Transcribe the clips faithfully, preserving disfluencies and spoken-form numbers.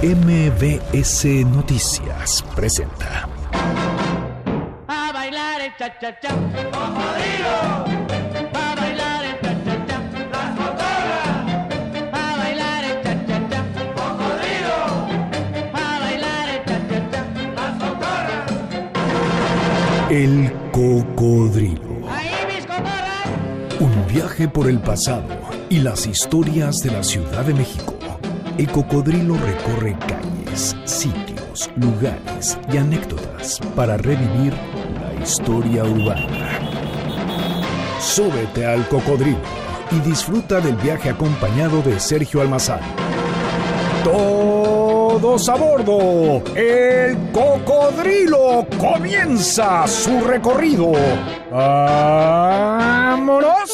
M B S Noticias presenta. A bailar el cha-cha-cha, cocodrilo. A bailar el cha-cha-cha, las cotorras. A bailar el cha-cha-cha, cocodrilo. A bailar el cha-cha-cha, las cotorras. El cocodrilo. Ahí mis cotorras. Un viaje por el pasado y las historias de la Ciudad de México. El cocodrilo recorre calles, sitios, lugares y anécdotas para revivir la historia urbana. Súbete al cocodrilo y disfruta del viaje acompañado de Sergio Almazán. ¡Todos a bordo! ¡El cocodrilo comienza su recorrido! ¡Vámonos!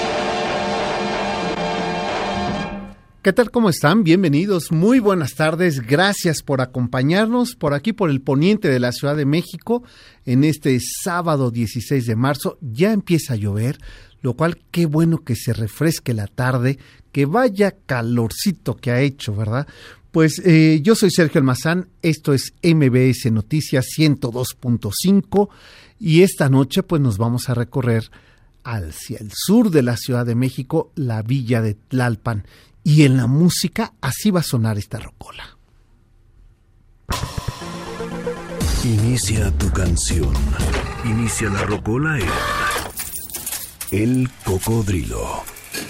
¿Qué tal? ¿Cómo están? Bienvenidos, muy buenas tardes, gracias por acompañarnos por aquí por el poniente de la Ciudad de México en este sábado dieciséis de marzo. Ya empieza a llover, lo cual qué bueno que se refresque la tarde, que vaya calorcito que ha hecho, ¿verdad? Pues eh, yo soy Sergio Almazán, esto es M B S Noticias ciento dos punto cinco y esta noche pues nos vamos a recorrer hacia el sur de la Ciudad de México, la villa de Tlalpan. Y en la música, así va a sonar esta rocola. Inicia tu canción. Inicia la rocola en El Cocodrilo.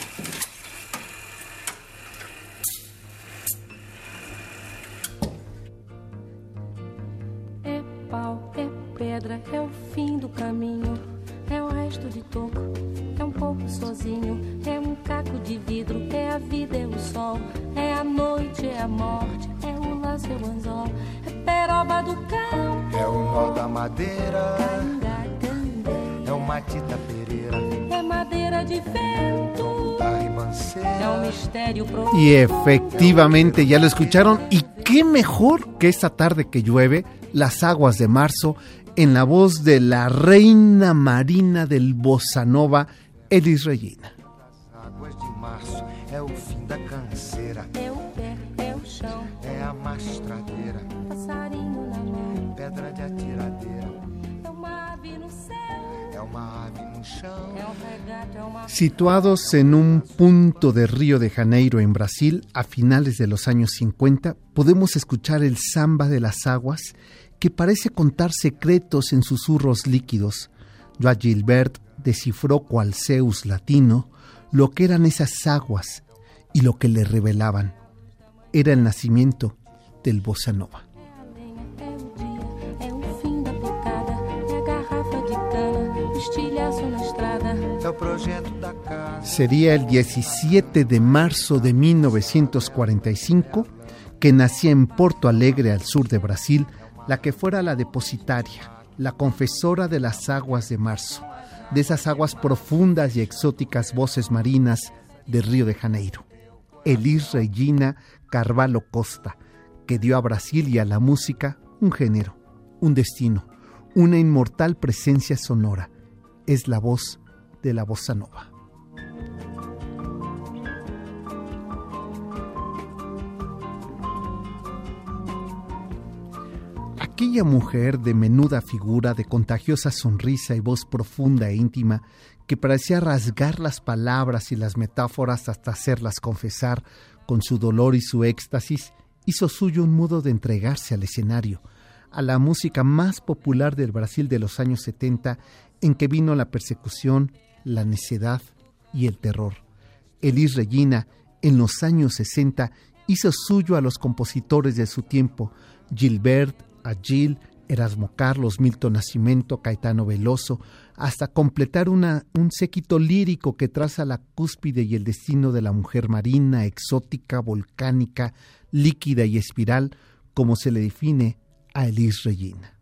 É pau, é pedra, é o fim do caminho. É o resto de toco, é um pouco sozinho. É um caco de vidro, é a vida, é o sol. É a noite, é a morte, é o laço, é o anzol. É peroba do cão, é o nó da madeira. É o Matita Pereira, é madeira de vento. É um mistério profundo. Y efectivamente, ya lo escucharon. Y qué mejor que esta tarde que llueve, las aguas de marzo, en la voz de la reina marina del bossa nova, Elis Regina. Águas de março é o fim da canseira. É o pé, é o chão. É a mastradeira. Passarinho na mão. Pedra de atiradeira. É uma ave no céu. É uma ave no chão. É um regato, é uma... Situados en un punto de Río de Janeiro, en Brasil, a finales de los años cincuenta, podemos escuchar el samba de las aguas que parece contar secretos en susurros líquidos. João Gilbert descifró cual Zeus latino lo que eran esas aguas y lo que le revelaban. Era el nacimiento del bossa nova. Sería el diecisiete de marzo de mil novecientos cuarenta y cinco que nacía en Porto Alegre, al sur de Brasil, la que fuera la depositaria, la confesora de las aguas de marzo, de esas aguas profundas y exóticas voces marinas de Río de Janeiro. Elis Regina Carvalho Costa, que dio a Brasil y a la música un género, un destino, una inmortal presencia sonora. Es la voz de la bossa nova. Aquella mujer de menuda figura, de contagiosa sonrisa y voz profunda e íntima, que parecía rasgar las palabras y las metáforas hasta hacerlas confesar con su dolor y su éxtasis, hizo suyo un modo de entregarse al escenario, a la música más popular del Brasil de los años setenta, en que vino la persecución, la necedad y el terror. Elis Regina, en los años sesenta, hizo suyo a los compositores de su tiempo, Gilbert, a Gil, Erasmo Carlos, Milton Nascimento, Caetano Veloso, hasta completar una, un séquito lírico que traza la cúspide y el destino de la mujer marina, exótica, volcánica, líquida y espiral, como se le define a Elis Regina.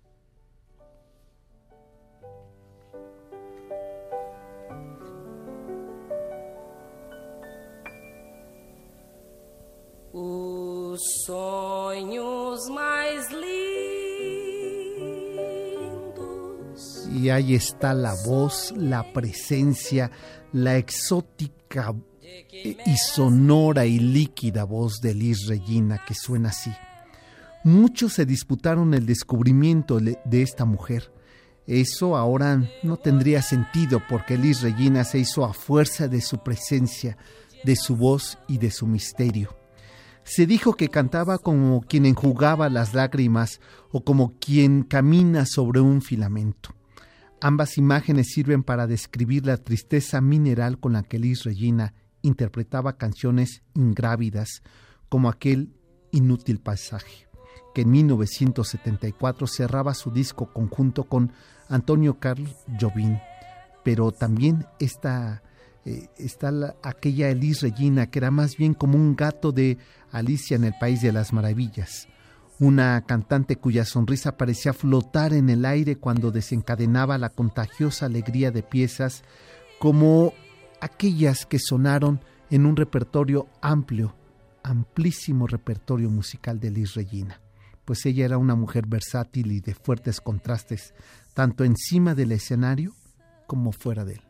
Os sonhos mais lindos. Y ahí está la voz, la presencia, la exótica y sonora y líquida voz de Elis Regina, que suena así. Muchos se disputaron el descubrimiento de esta mujer. Eso ahora no tendría sentido, porque Elis Regina se hizo a fuerza de su presencia, de su voz y de su misterio. Se dijo que cantaba como quien enjugaba las lágrimas o como quien camina sobre un filamento. Ambas imágenes sirven para describir la tristeza mineral con la que Elis Regina interpretaba canciones ingrávidas, como aquel Inútil Paisaje, que en mil novecientos setenta y cuatro cerraba su disco conjunto con Antonio Carlos Jobim. Pero también está, eh, está la, aquella Elis Regina, que era más bien como un gato de Alicia en el País de las Maravillas, una cantante cuya sonrisa parecía flotar en el aire cuando desencadenaba la contagiosa alegría de piezas como aquellas que sonaron en un repertorio amplio, amplísimo repertorio musical de Elis Regina, pues ella era una mujer versátil y de fuertes contrastes, tanto encima del escenario como fuera de él.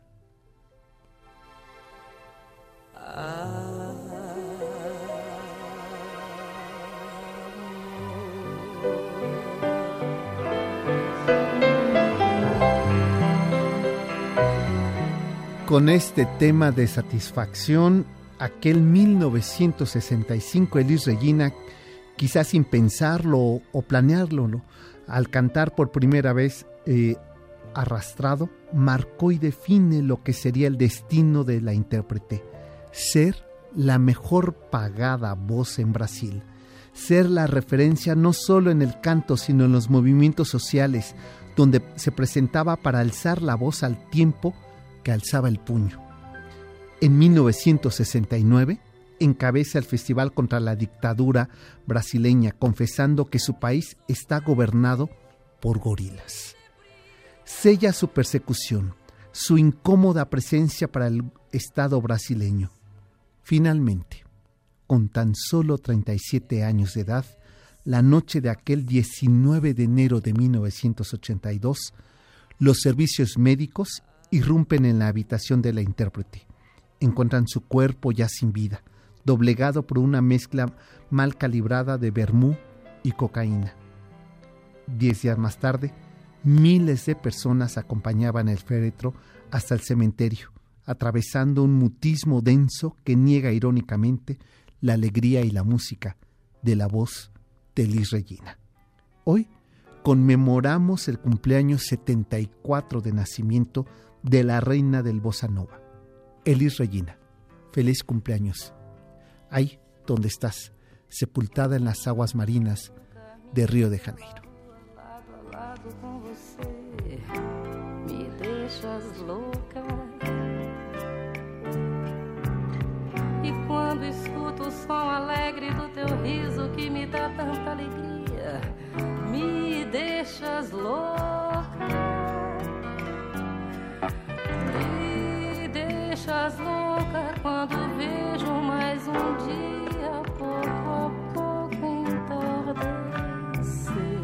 Con este tema de satisfacción, aquel mil novecientos sesenta y cinco, Elis Regina, quizás sin pensarlo o planearlo, ¿no?, al cantar por primera vez eh, Arrastrado, marcó y define lo que sería el destino de la intérprete: ser la mejor pagada voz en Brasil, ser la referencia no solo en el canto, sino en los movimientos sociales, donde se presentaba para alzar la voz al tiempo que alzaba el puño. En mil novecientos sesenta y nueve encabeza el Festival contra la Dictadura brasileña, confesando que su país está gobernado por gorilas. Sella su persecución, su incómoda presencia para el Estado brasileño. Finalmente, con tan solo treinta y siete años de edad, la noche de aquel diecinueve de enero de mil novecientos ochenta y dos, los servicios médicos irrumpen en la habitación de la intérprete. Encuentran su cuerpo ya sin vida, doblegado por una mezcla mal calibrada de vermú y cocaína. Diez días más tarde, miles de personas acompañaban el féretro hasta el cementerio, atravesando un mutismo denso que niega irónicamente la alegría y la música de la voz de Elis Regina. Hoy conmemoramos el cumpleaños setenta y cuatro de nacimiento de la reina del bossa nova, Elis Regina. Feliz cumpleaños. Ahí donde estás, sepultada en las aguas marinas de Río de Janeiro. Me deixas louca. E quando escuto o som alegre do teu riso que me dá tanta alegria, me deixas louca. Me deixas louca quando vejo mais um dia pouco a pouco entardecer.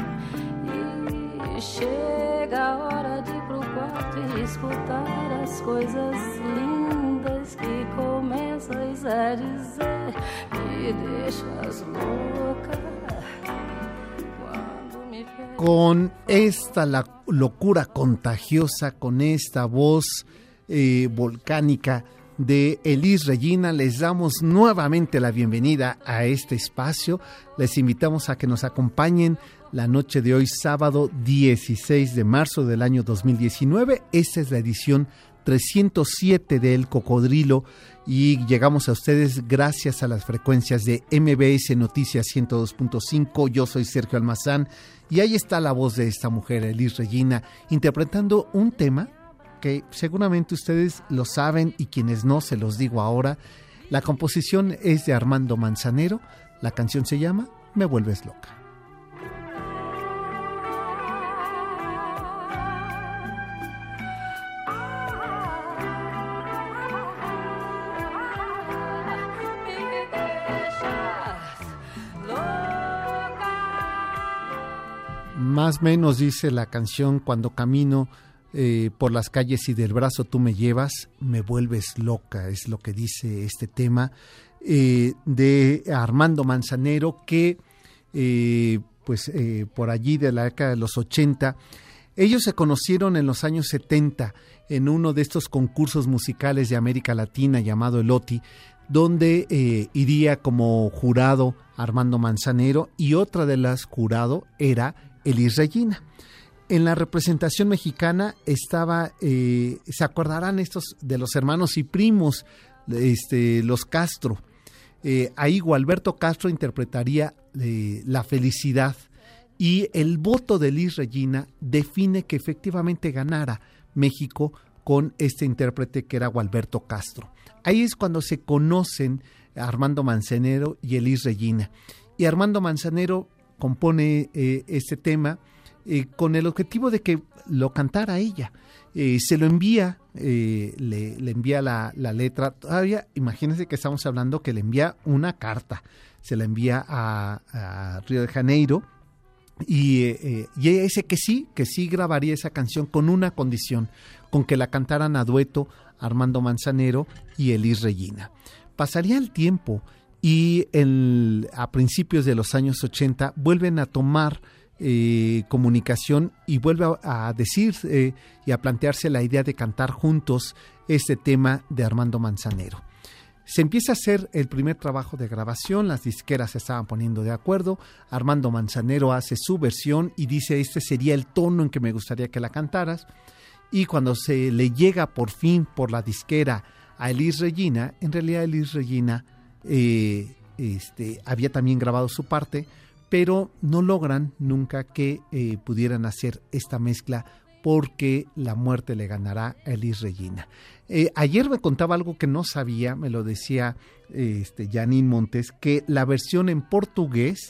E chega a hora de ir pro quarto e escutar as coisas lindas que começas a dizer. Me deixas louca. Con esta la locura contagiosa, con esta voz eh, volcánica de Elis Regina, les damos nuevamente la bienvenida a este espacio. Les invitamos a que nos acompañen la noche de hoy, sábado dieciséis de marzo del año dos mil diecinueve. Esta es la edición trescientos siete de El Cocodrilo y llegamos a ustedes gracias a las frecuencias de M B S Noticias ciento dos punto cinco. Yo soy Sergio Almazán y ahí está la voz de esta mujer, Elis Regina, interpretando un tema que seguramente ustedes lo saben y quienes no, se los digo ahora. La composición es de Armando Manzanero, la canción se llama Me Vuelves Loca. Más o menos dice la canción: cuando camino eh, por las calles y del brazo tú me llevas, me vuelves loca, es lo que dice este tema eh, de Armando Manzanero, que eh, pues eh, por allí de la década de los ochenta, ellos se conocieron en los años setenta en uno de estos concursos musicales de América Latina llamado el O T I, donde eh, iría como jurado Armando Manzanero y otra de las jurado era Elis Regina. En la representación mexicana estaba, eh, se acordarán estos de los hermanos y primos, este, los Castro. Eh, ahí Gualberto Castro interpretaría eh, La Felicidad, y el voto de Elis Regina define que efectivamente ganara México con este intérprete que era Gualberto Castro. Ahí es cuando se conocen Armando Manzanero y Elis Regina. Y Armando Manzanero compone eh, este tema eh, con el objetivo de que lo cantara ella. Eh, se lo envía, eh, le, le envía la, la letra. Todavía, imagínense que estamos hablando que le envía una carta. Se la envía a, a Río de Janeiro. Y, eh, y ella dice que sí, que sí grabaría esa canción con una condición, con que la cantaran a dueto Armando Manzanero y Elis Regina. Pasaría el tiempo y el, a principios de los años ochenta vuelven a tomar eh, comunicación y vuelve a, a decir eh, y a plantearse la idea de cantar juntos este tema de Armando Manzanero. Se empieza a hacer el primer trabajo de grabación, las disqueras se estaban poniendo de acuerdo, Armando Manzanero hace su versión y dice este sería el tono en que me gustaría que la cantaras, y cuando se le llega por fin por la disquera a Elis Regina, en realidad Elis Regina eh, este, había también grabado su parte, pero no logran nunca que eh, pudieran hacer esta mezcla porque la muerte le ganará a Elis Regina. Eh, ayer me contaba algo que no sabía, me lo decía este, Janine Montes, que la versión en portugués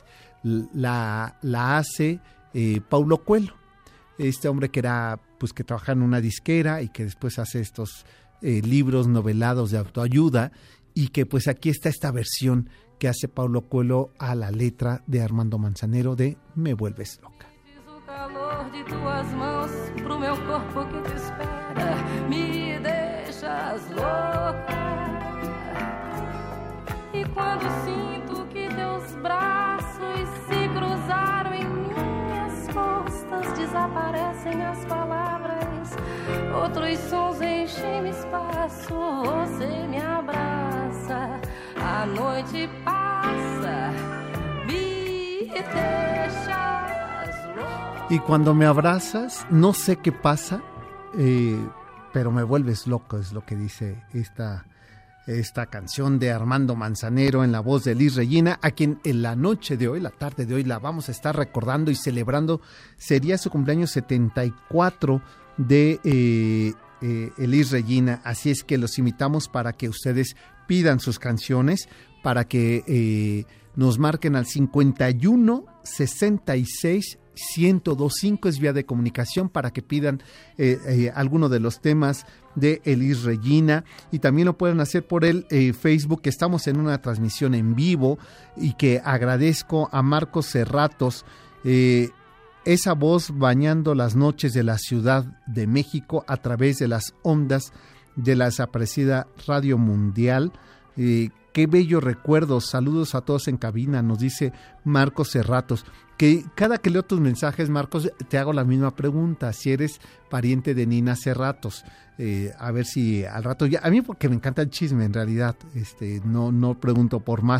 la, la hace eh, Paulo Coelho, este hombre que era, pues que trabaja en una disquera y que después hace estos eh, libros novelados de autoayuda, y que pues aquí está esta versión que hace Paulo Coelho a la letra de Armando Manzanero de Me Vuelves Loca. De tuas mãos pro meu corpo que te espera, me deixas louca. E quando sinto que teus braços se cruzaram em minhas costas, desaparecem as palavras, outros sons enchem espaço, você me abraça, a noite passa, me deixa. Y cuando me abrazas, no sé qué pasa, eh, pero me vuelves loco, es lo que dice esta, esta canción de Armando Manzanero en la voz de Elis Regina, a quien en la noche de hoy, la tarde de hoy, la vamos a estar recordando y celebrando. Sería su cumpleaños setenta y cuatro de eh, eh, Elis Regina, así es que los invitamos para que ustedes pidan sus canciones, para que eh, nos marquen al cincuenta y uno sesenta y seis ciento dos punto cinco, es vía de comunicación para que pidan eh, eh, alguno de los temas de Elis Regina, y también lo pueden hacer por el eh, Facebook, que estamos en una transmisión en vivo, y que agradezco a Marcos Cerratos, eh, esa voz bañando las noches de la Ciudad de México a través de las ondas de la desaparecida Radio Mundial. Eh, qué bello recuerdo, saludos a todos en cabina, nos dice Marcos Cerratos. Que cada que leo tus mensajes, Marcos, te hago la misma pregunta, si eres pariente de Nina Cerratos, eh, a ver si al rato ya, a mí porque me encanta el chisme en realidad, este, no, no pregunto por más.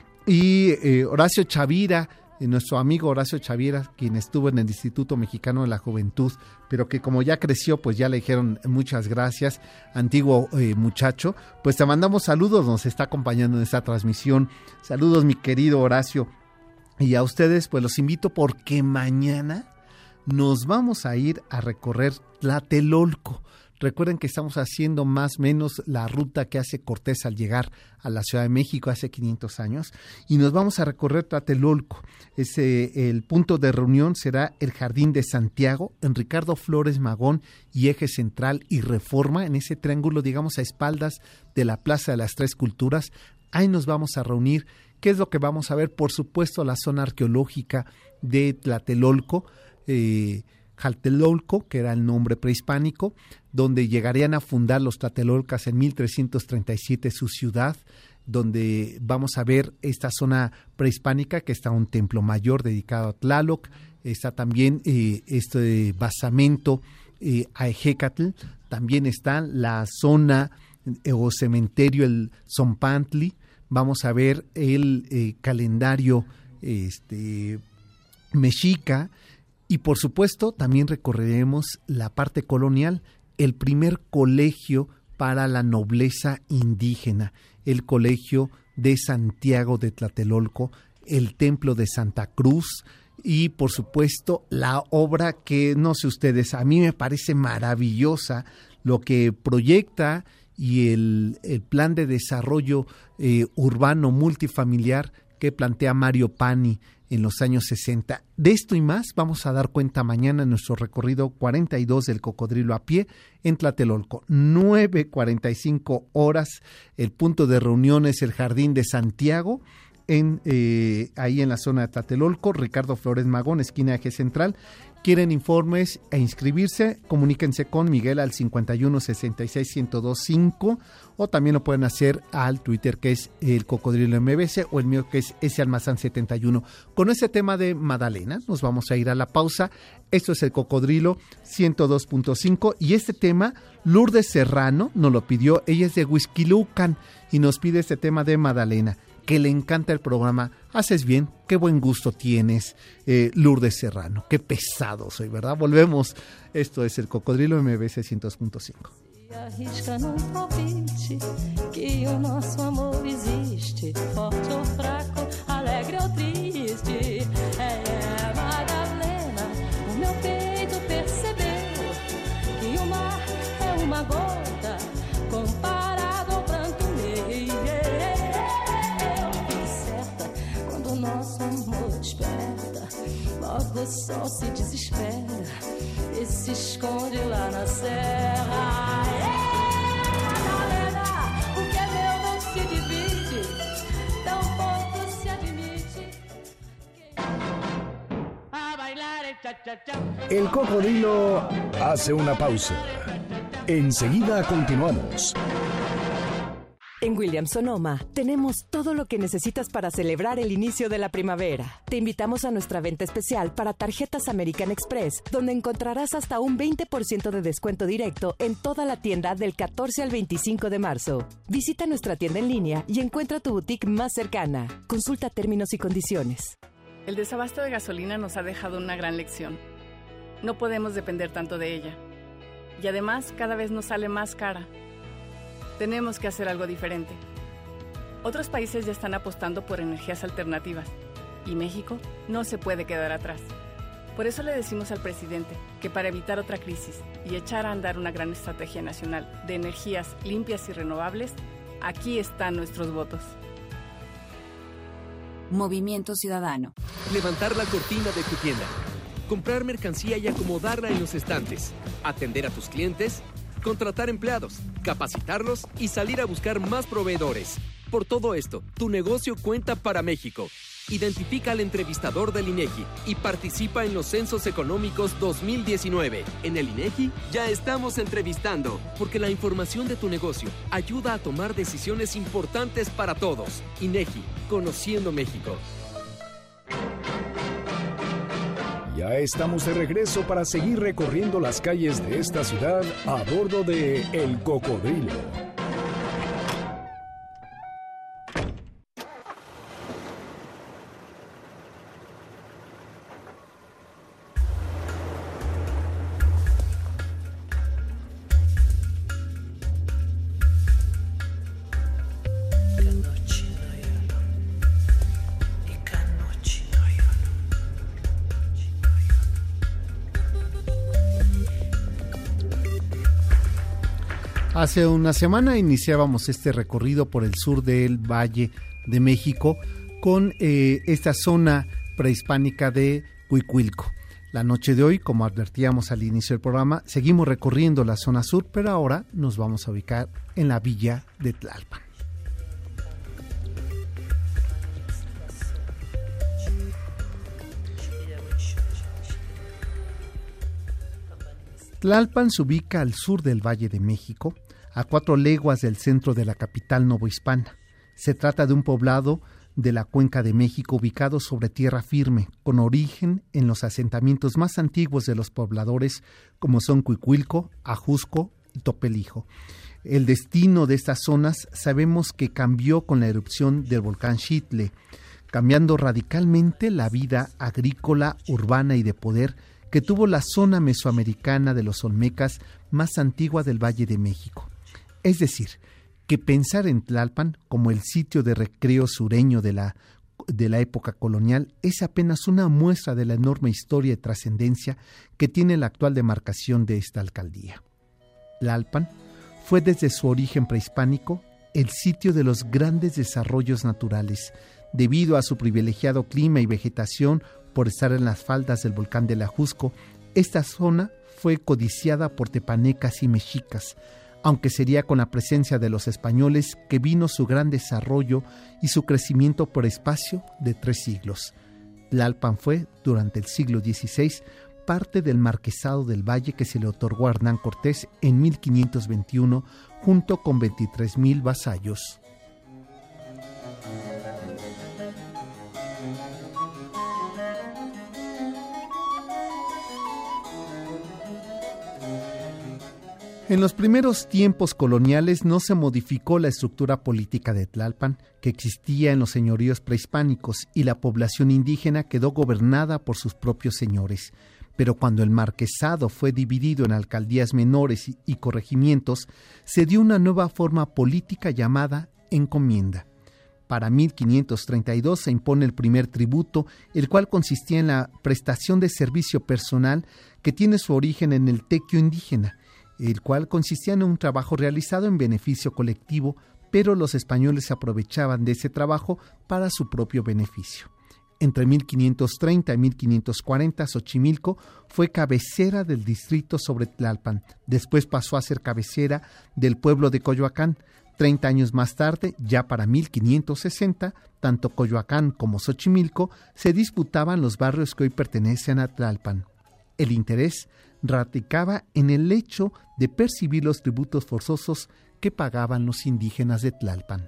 Y eh, Horacio Chavira, eh, nuestro amigo Horacio Chavira, quien estuvo en el Instituto Mexicano de la Juventud, pero que como ya creció, pues ya le dijeron muchas gracias, antiguo eh, muchacho, pues te mandamos saludos, nos está acompañando en esta transmisión. Saludos, mi querido Horacio. Y a ustedes pues los invito porque mañana nos vamos a ir a recorrer Tlatelolco. Recuerden que estamos haciendo más o menos la ruta que hace Cortés al llegar a la Ciudad de México hace quinientos años, y nos vamos a recorrer Tlatelolco. Ese, el punto de reunión será el Jardín de Santiago, en Ricardo Flores Magón y Eje Central y Reforma, en ese triángulo, digamos, a espaldas de la Plaza de las Tres Culturas. Ahí nos vamos a reunir. ¿Qué es lo que vamos a ver? Por supuesto, la zona arqueológica de Tlatelolco, eh, Jaltelolco, que era el nombre prehispánico, donde llegarían a fundar los tlatelolcas en mil trescientos treinta y siete su ciudad, donde vamos a ver esta zona prehispánica, que está un templo mayor dedicado a Tlaloc, está también eh, este basamento eh, a Ejecatl, también está la zona eh, o cementerio, el Zompantli, vamos a ver el eh, calendario este, mexica, y por supuesto también recorreremos la parte colonial, el primer colegio para la nobleza indígena, el colegio de Santiago de Tlatelolco, el templo de Santa Cruz y por supuesto la obra que, no sé ustedes, a mí me parece maravillosa lo que proyecta y el, el plan de desarrollo eh, urbano multifamiliar que plantea Mario Pani en los años sesenta. De esto y más vamos a dar cuenta mañana en nuestro recorrido cuarenta y dos del Cocodrilo a pie en Tlatelolco. nueve cuarenta y cinco horas, el punto de reunión es el Jardín de Santiago, en eh, ahí en la zona de Tlatelolco, Ricardo Flores Magón, esquina Eje Central. Quieren informes e inscribirse, comuníquense con Miguel al cincuenta y uno sesenta y seis ciento dos cinco o también lo pueden hacer al Twitter que es el Cocodrilo M B C o el mío que es ese almazán setenta y uno. Con ese tema de Madalena nos vamos a ir a la pausa. Esto es el Cocodrilo ciento dos punto cinco y este tema Lourdes Serrano nos lo pidió, ella es de Huixquilucan y nos pide este tema de Madalena, que le encanta el programa. Haces bien, qué buen gusto tienes, eh, Lourdes Serrano. Qué pesado soy, ¿verdad? Volvemos. Esto es el Cocodrilo M B C ciento dos punto cinco. Arrisca num palpite que o nosso amor existe, forte ou fraco, alegre ou triste. É, Madalena, o meu peito percebeu que o mar é uma gota comparado ao pranto meu. Eu fiquei certa quando o nosso amor desperta, logo o sol se desespera e se esconde lá na serra. El Cocodrilo hace una pausa. Enseguida continuamos. En Williams Sonoma tenemos todo lo que necesitas para celebrar el inicio de la primavera. Te invitamos a nuestra venta especial para tarjetas American Express, donde encontrarás hasta un veinte por ciento de descuento directo en toda la tienda del catorce al veinticinco de marzo. Visita nuestra tienda en línea y encuentra tu boutique más cercana. Consulta términos y condiciones. El desabasto de gasolina nos ha dejado una gran lección. No podemos depender tanto de ella. Y además, cada vez nos sale más cara. Tenemos que hacer algo diferente. Otros países ya están apostando por energías alternativas. Y México no se puede quedar atrás. Por eso le decimos al presidente que para evitar otra crisis y echar a andar una gran estrategia nacional de energías limpias y renovables, aquí están nuestros votos. Movimiento Ciudadano. Levantar la cortina de tu tienda, comprar mercancía y acomodarla en los estantes, atender a tus clientes, contratar empleados, capacitarlos y salir a buscar más proveedores. Por todo esto, tu negocio cuenta para México. Identifica al entrevistador del INEGI y participa en los Censos Económicos dos mil diecinueve. En el INEGI ya estamos entrevistando, porque la información de tu negocio ayuda a tomar decisiones importantes para todos. INEGI, conociendo México. Ya estamos de regreso para seguir recorriendo las calles de esta ciudad a bordo de El Cocodrilo. Hace una semana iniciábamos este recorrido por el sur del Valle de México con eh, esta zona prehispánica de Huicuilco. La noche de hoy, como advertíamos al inicio del programa, seguimos recorriendo la zona sur, pero ahora nos vamos a ubicar en la villa de Tlalpan. Tlalpan se ubica al sur del Valle de México, a cuatro leguas del centro de la capital novohispana. Se trata de un poblado de la Cuenca de México ubicado sobre tierra firme, con origen en los asentamientos más antiguos de los pobladores como son Cuicuilco, Ajusco y Topelijo. El destino de estas zonas sabemos que cambió con la erupción del volcán Xitle, cambiando radicalmente la vida agrícola, urbana y de poder que tuvo la zona mesoamericana de los olmecas más antigua del Valle de México. Es decir, que pensar en Tlalpan como el sitio de recreo sureño de la, de la época colonial es apenas una muestra de la enorme historia y trascendencia que tiene la actual demarcación de esta alcaldía. Tlalpan fue desde su origen prehispánico el sitio de los grandes desarrollos naturales, debido a su privilegiado clima y vegetación por estar en las faldas del volcán del Ajusco. Esta zona fue codiciada por tepanecas y mexicas, aunque sería con la presencia de los españoles que vino su gran desarrollo y su crecimiento por espacio de tres siglos. Tlalpan fue, durante el siglo dieciséis, parte del Marquesado del Valle que se le otorgó a Hernán Cortés en mil quinientos veintiuno, junto con veintitrés mil vasallos. En los primeros tiempos coloniales no se modificó la estructura política de Tlalpan, que existía en los señoríos prehispánicos, y la población indígena quedó gobernada por sus propios señores. Pero cuando el marquesado fue dividido en alcaldías menores y, y corregimientos, se dio una nueva forma política llamada encomienda. Para mil quinientos treinta y dos se impone el primer tributo, el cual consistía en la prestación de servicio personal que tiene su origen en el tequio indígena, el cual consistía en un trabajo realizado en beneficio colectivo, pero los españoles se aprovechaban de ese trabajo para su propio beneficio. Entre mil quinientos treinta y mil quinientos cuarenta, Xochimilco fue cabecera del distrito sobre Tlalpan. Después pasó a ser cabecera del pueblo de Coyoacán. Treinta años más tarde, ya para mil quinientos sesenta, tanto Coyoacán como Xochimilco se disputaban los barrios que hoy pertenecen a Tlalpan. El interés radicaba en el hecho de percibir los tributos forzosos que pagaban los indígenas de Tlalpan.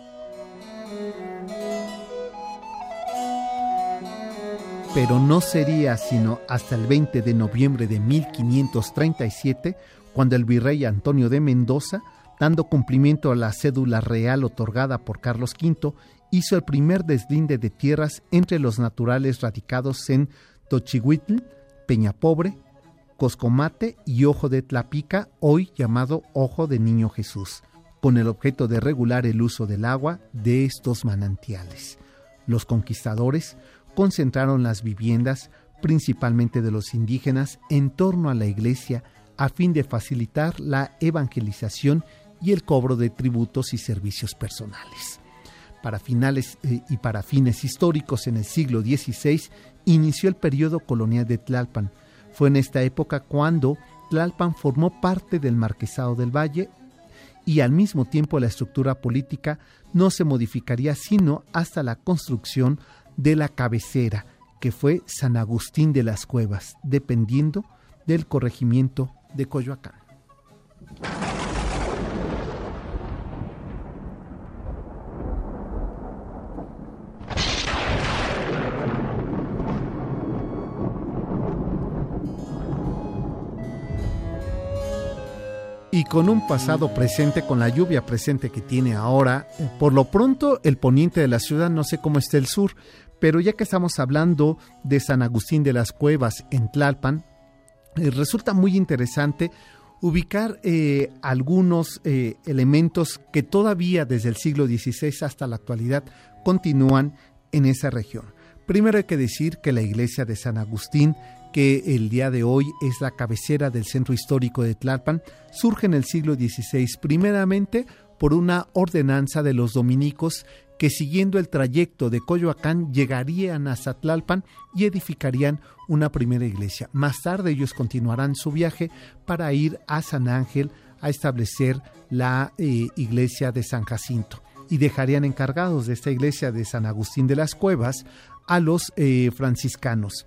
Pero no sería sino hasta el veinte de noviembre de mil quinientos treinta y siete cuando el virrey Antonio de Mendoza, dando cumplimiento a la cédula real otorgada por Carlos quinto, hizo el primer deslinde de tierras entre los naturales radicados en Tochihuitl, Peñapobre, Coscomate y Ojo de Tlapica, hoy llamado Ojo de Niño Jesús, con el objeto de regular el uso del agua de estos manantiales. Los conquistadores concentraron las viviendas, principalmente de los indígenas, en torno a la iglesia a fin de facilitar la evangelización y el cobro de tributos y servicios personales. Para finales eh, y para fines históricos, en el siglo dieciséis inició el periodo colonial de Tlalpan. Fue en esta época cuando Tlalpan formó parte del Marquesado del Valle y al mismo tiempo la estructura política no se modificaría sino hasta la construcción de la cabecera, que fue San Agustín de las Cuevas, dependiendo del corregimiento de Coyoacán. Y con un pasado presente, con la lluvia presente que tiene ahora, por lo pronto el poniente de la ciudad, no sé cómo está el sur, pero ya que estamos hablando de San Agustín de las Cuevas en Tlalpan, eh, resulta muy interesante ubicar eh, algunos eh, elementos que todavía desde el siglo dieciséis hasta la actualidad continúan en esa región. Primero hay que decir que la iglesia de San Agustín, que el día de hoy es la cabecera del centro histórico de Tlalpan, surge en el siglo dieciséis, primeramente por una ordenanza de los dominicos que, siguiendo el trayecto de Coyoacán, llegarían hasta Tlalpan y edificarían una primera iglesia. Más tarde ellos continuarán su viaje para ir a San Ángel a establecer la eh, iglesia de San Jacinto, y dejarían encargados de esta iglesia de San Agustín de las Cuevas a los eh, franciscanos.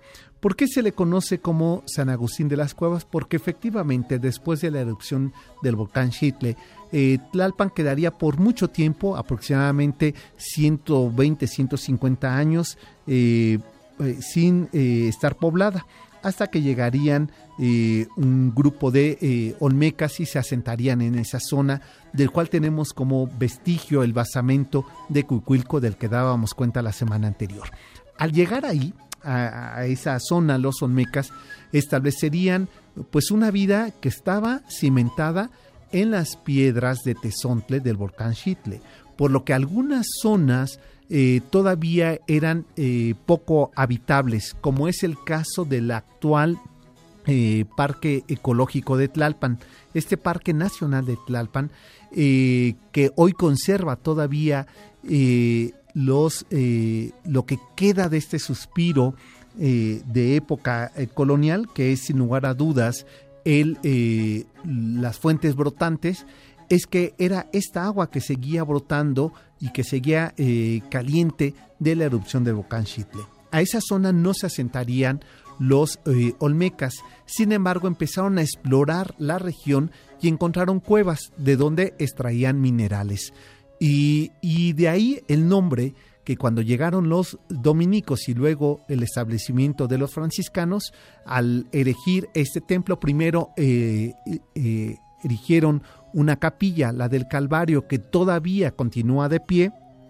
¿Por qué se le conoce como San Agustín de las Cuevas? Porque efectivamente después de la erupción del volcán Xitle, eh, Tlalpan quedaría por mucho tiempo, aproximadamente ciento veinte, ciento cincuenta años, eh, eh, sin eh, estar poblada, hasta que llegarían eh, un grupo de eh, olmecas y se asentarían en esa zona, del cual tenemos como vestigio el basamento de Cuicuilco del que dábamos cuenta la semana anterior. Al llegar ahí, a, a esa zona, los olmecas establecerían pues una vida que estaba cimentada en las piedras de Tezontle del volcán Xitle, por lo que algunas zonas eh, todavía eran eh, poco habitables, como es el caso del actual eh, Parque Ecológico de Tlalpan, este Parque Nacional de Tlalpan, eh, que hoy conserva todavía eh, los eh, lo que queda de este suspiro eh, de época eh, colonial, que es sin lugar a dudas el, eh, las fuentes brotantes. Es que era esta agua que seguía brotando y que seguía eh, caliente de la erupción del volcán Xitle. A esa zona no se asentarían los eh, olmecas, sin embargo empezaron a explorar la región y encontraron cuevas de donde extraían minerales. Y, y de ahí el nombre que cuando llegaron los dominicos y luego el establecimiento de los franciscanos, al erigir este templo, primero eh, eh, erigieron una capilla, la del Calvario, que todavía continúa de pie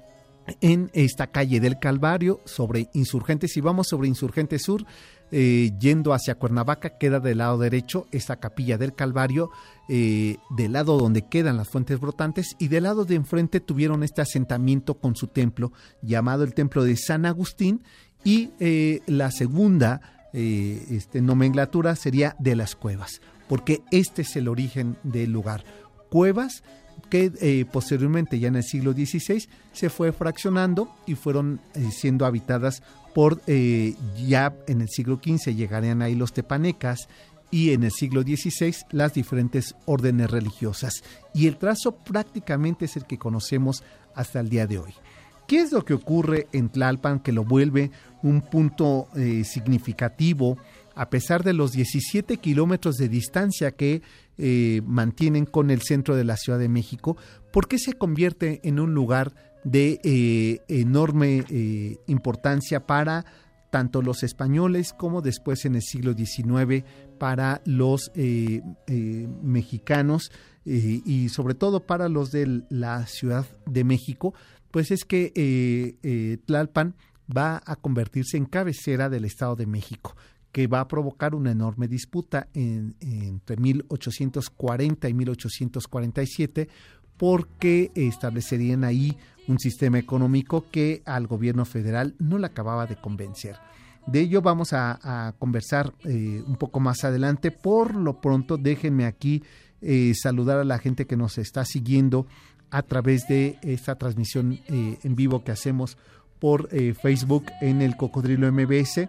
en esta calle del Calvario, sobre Insurgentes. Si vamos sobre Insurgentes Sur, eh, yendo hacia Cuernavaca, queda del lado derecho esta capilla del Calvario, eh, del lado donde quedan las fuentes brotantes, y del lado de enfrente tuvieron este asentamiento con su templo, llamado el Templo de San Agustín, y eh, la segunda eh, este, nomenclatura sería de las Cuevas, porque este es el origen del lugar. Cuevas que eh, posteriormente, ya en el siglo dieciséis, se fue fraccionando y fueron eh, siendo habitadas por, eh, ya en el siglo quince llegarían ahí los tepanecas, y en el siglo dieciséis las diferentes órdenes religiosas. Y el trazo prácticamente es el que conocemos hasta el día de hoy. ¿Qué es lo que ocurre en Tlalpan que lo vuelve un punto eh, significativo, a pesar de los diecisiete kilómetros de distancia que eh, mantienen con el centro de la Ciudad de México? ¿Por qué se convierte en un lugar de eh, enorme eh, importancia para tanto los españoles como después en el siglo diecinueve para los eh, eh, mexicanos eh, y sobre todo para los de la Ciudad de México? Pues es que eh, eh, Tlalpan va a convertirse en cabecera del Estado de México, que va a provocar una enorme disputa en, entre mil ochocientos cuarenta y mil ochocientos cuarenta y siete, porque establecerían ahí un sistema económico que al gobierno federal no le acababa de convencer. De ello vamos a, a conversar eh, un poco más adelante. Por lo pronto, déjenme aquí eh, saludar a la gente que nos está siguiendo a través de esta transmisión eh, en vivo que hacemos por eh, Facebook en el Cocodrilo M B S.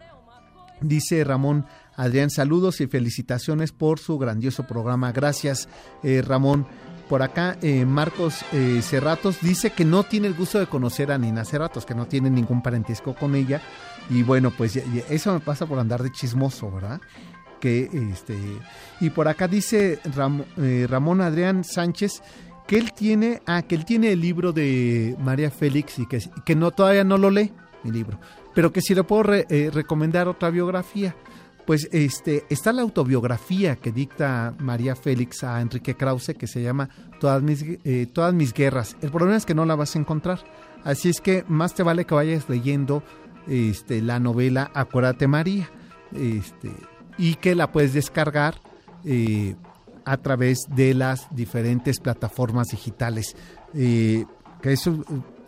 Dice Ramón Adrián, saludos y felicitaciones por su grandioso programa. Gracias, eh, Ramón. Por acá, eh, Marcos eh, Cerratos dice que no tiene el gusto de conocer a Nina Cerratos, que no tiene ningún parentesco con ella. Y bueno, pues ya, ya, eso me pasa por andar de chismoso, ¿verdad? Que este y por acá dice Ram, eh, Ramón Adrián Sánchez que él tiene, ah, que él tiene el libro de María Félix y que, que no todavía no lo lee, mi libro, pero que si le puedo re, eh, recomendar otra biografía. Pues este está la autobiografía que dicta María Félix a Enrique Krause, que se llama Todas mis, eh, Todas mis guerras. El problema es que no la vas a encontrar, así es que más te vale que vayas leyendo este, la novela Acuérdate María, este, y que la puedes descargar eh, a través de las diferentes plataformas digitales. Eh, que eso,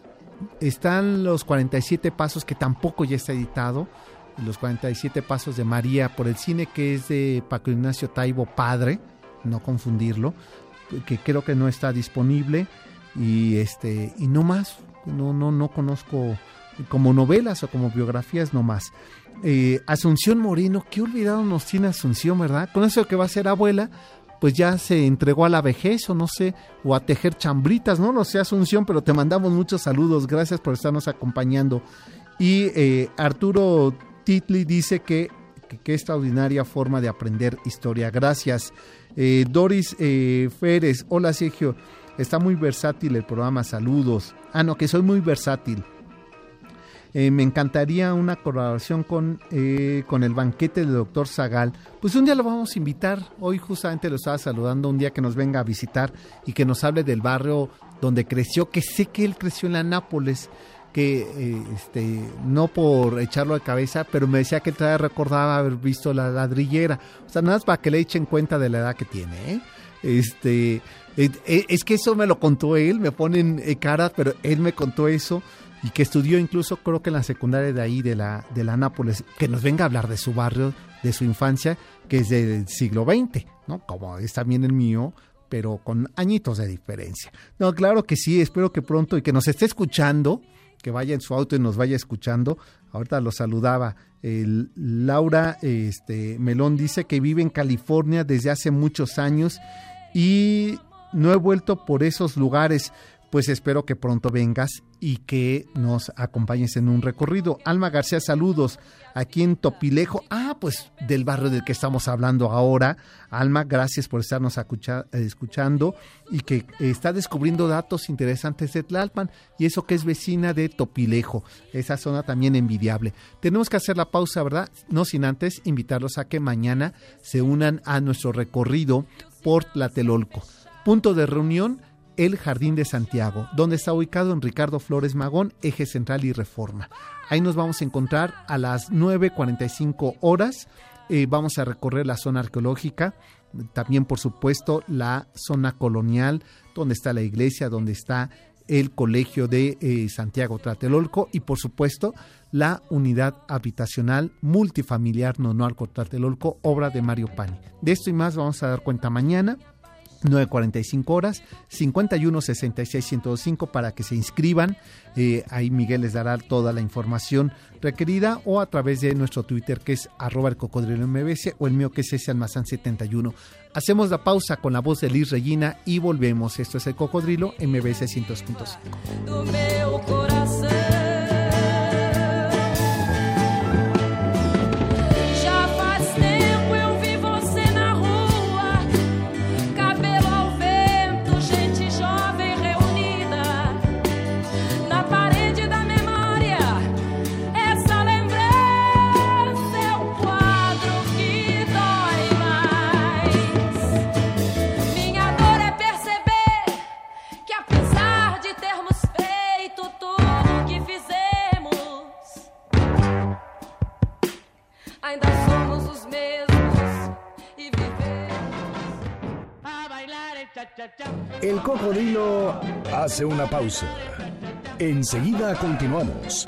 están los cuarenta y siete pasos, que tampoco ya está editado, los cuarenta y siete pasos de María por el cine, que es de Paco Ignacio Taibo padre, no confundirlo, que creo que no está disponible, y este y no más, no no no conozco como novelas o como biografías, no más. Eh, Asunción Moreno, qué olvidado nos tiene Asunción, ¿verdad? Con eso que va a ser abuela, pues ya se entregó a la vejez, o no sé, o a tejer chambritas, no lo sé, Asunción, pero te mandamos muchos saludos, gracias por estarnos acompañando. Y eh, Arturo Titli dice que que qué extraordinaria forma de aprender historia. Gracias. Eh, Doris eh, Férez, hola Sergio, está muy versátil el programa, saludos. Ah, no, que soy muy versátil. Eh, me encantaría una colaboración con, eh, con el banquete del doctor Zagal. Pues un día lo vamos a invitar. Hoy justamente lo estaba saludando, un día que nos venga a visitar y que nos hable del barrio donde creció, que sé que él creció en la Nápoles, que eh, este no por echarlo de cabeza, pero me decía que todavía recordaba haber visto la ladrillera. O sea, nada más para que le echen cuenta de la edad que tiene, ¿eh? Este, eh, eh, es que eso me lo contó él, me ponen eh, caras, pero él me contó eso. Y que estudió incluso, creo que en la secundaria de ahí, de la, de la Nápoles, que nos venga a hablar de su barrio, de su infancia, que es del siglo veinte, ¿no? Como es también el mío, pero con añitos de diferencia. No, claro que sí, espero que pronto, y que nos esté escuchando, que vaya en su auto y nos vaya escuchando. Ahorita lo saludaba. El Laura este, Melón dice que vive en California desde hace muchos años y no he vuelto por esos lugares. Pues espero que pronto vengas y que nos acompañes en un recorrido. Alma García, saludos, aquí en Topilejo. Ah, pues del barrio del que estamos hablando ahora. Alma, gracias por estarnos escucha, escuchando y que está descubriendo datos interesantes de Tlalpan y eso que es vecina de Topilejo, esa zona también envidiable. Tenemos que hacer la pausa, ¿verdad? No sin antes invitarlos a que mañana se unan a nuestro recorrido por Tlatelolco. Punto de reunión, el Jardín de Santiago, donde está ubicado en Ricardo Flores Magón, Eje Central y Reforma. Ahí nos vamos a encontrar a las nueve cuarenta y cinco horas. Eh, vamos a recorrer la zona arqueológica, también por supuesto la zona colonial, donde está la iglesia, donde está el colegio de eh, Santiago Tlatelolco y por supuesto la unidad habitacional multifamiliar Nonoalco Tlatelolco, obra de Mario Pani. De esto y más vamos a dar cuenta mañana. nueve cuarenta y cinco horas, cincuenta y uno sesenta y seis ciento cinco para que se inscriban. Eh, ahí Miguel les dará toda la información requerida o a través de nuestro Twitter que es arroba el cocodrilo M B S o el mío que es ese almazán setenta y uno. Hacemos la pausa con la voz de Liz Regina y volvemos. Esto es el Cocodrilo M B S cien punto cinco. El Cocodrilo hace una pausa. Enseguida continuamos.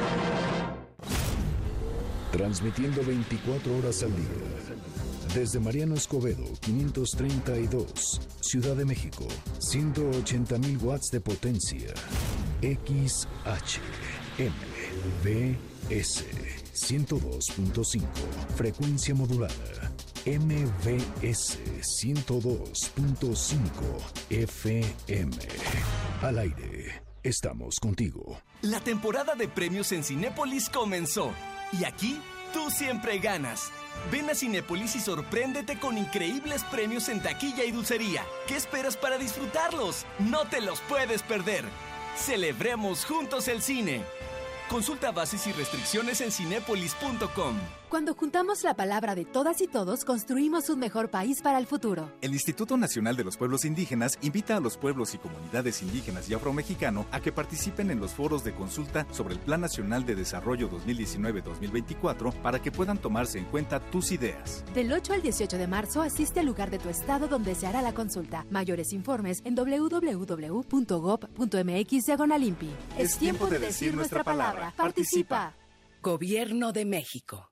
Transmitiendo veinticuatro horas al día. Desde Mariano Escobedo, quinientos treinta y dos, Ciudad de México, ciento ochenta mil watts de potencia. X H M V S ciento dos punto cinco, frecuencia modulada. M V S ciento dos punto cinco F M. Al aire, estamos contigo. La temporada de premios en Cinépolis comenzó. Y aquí, tú siempre ganas. Ven a Cinépolis y sorpréndete con increíbles premios en taquilla y dulcería. ¿Qué esperas para disfrutarlos? No te los puedes perder. Celebremos juntos el cine. Consulta bases y restricciones en cinépolis punto com. Cuando juntamos la palabra de todas y todos, construimos un mejor país para el futuro. El Instituto Nacional de los Pueblos Indígenas invita a los pueblos y comunidades indígenas y afromexicano a que participen en los foros de consulta sobre el Plan Nacional de Desarrollo dos mil diecinueve a dos mil veinticuatro para que puedan tomarse en cuenta tus ideas. Del ocho al dieciocho de marzo, asiste al lugar de tu estado donde se hará la consulta. Mayores informes en doble u doble u doble u punto gob punto m x diagonal impi. Es tiempo de decir nuestra palabra. Participa. Gobierno de México.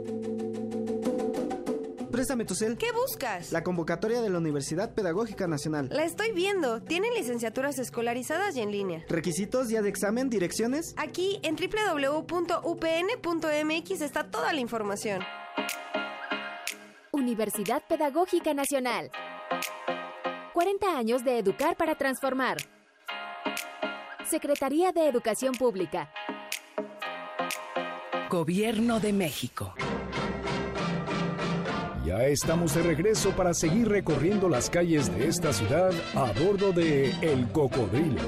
Préstame tu cel. ¿Qué buscas? La convocatoria de la Universidad Pedagógica Nacional. La estoy viendo. Tienen licenciaturas escolarizadas y en línea. ¿Requisitos, día de examen, direcciones? Aquí en doble u doble u doble u punto u p n punto m x está toda la información. Universidad Pedagógica Nacional. cuarenta años de educar para transformar. Secretaría de Educación Pública. Gobierno de México. Ya estamos de regreso para seguir recorriendo las calles de esta ciudad a bordo de El Cocodrilo.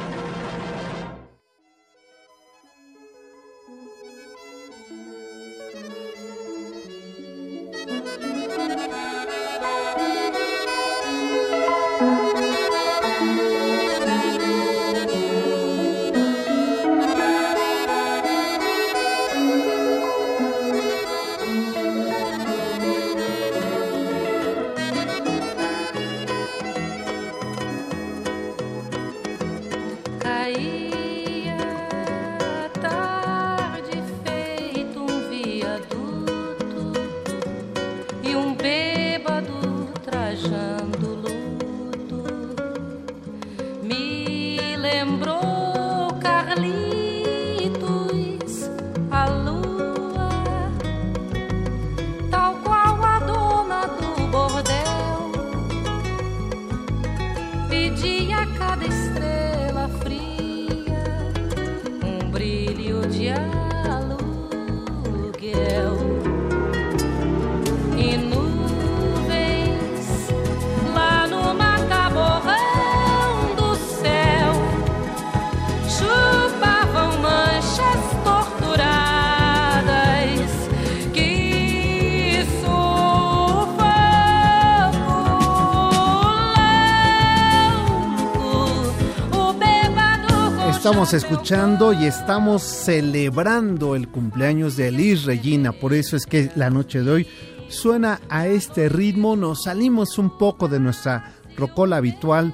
Estamos escuchando y estamos celebrando el cumpleaños de Elis Regina, por eso es que la noche de hoy suena a este ritmo. Nos salimos un poco de nuestra rocola habitual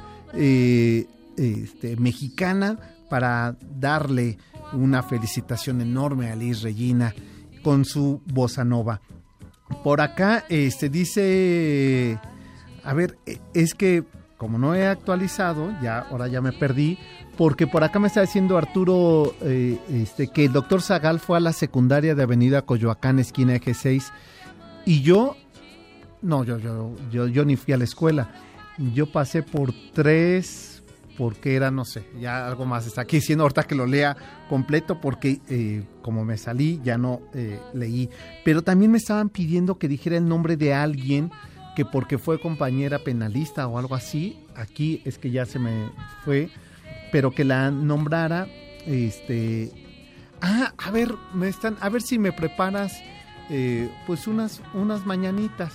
eh, este, mexicana para darle una felicitación enorme a Elis Regina con su bossa nova. Por acá este, dice, a ver, es que como no he actualizado, ya ahora ya me perdí, porque por acá me está diciendo Arturo eh, este, que el doctor Zagal fue a la secundaria de Avenida Coyoacán, esquina Eje seis, y yo, no, yo, yo, yo, yo ni fui a la escuela, yo pasé por tres, porque era, no sé, ya algo más está aquí diciendo ahorita que lo lea completo, porque eh, como me salí, ya no eh, leí, pero también me estaban pidiendo que dijera el nombre de alguien, que porque fue compañera penalista o algo así, aquí es que ya se me fue, pero que la nombrara, este, ah, a ver, me están, a ver si me preparas, eh, pues unas, unas mañanitas,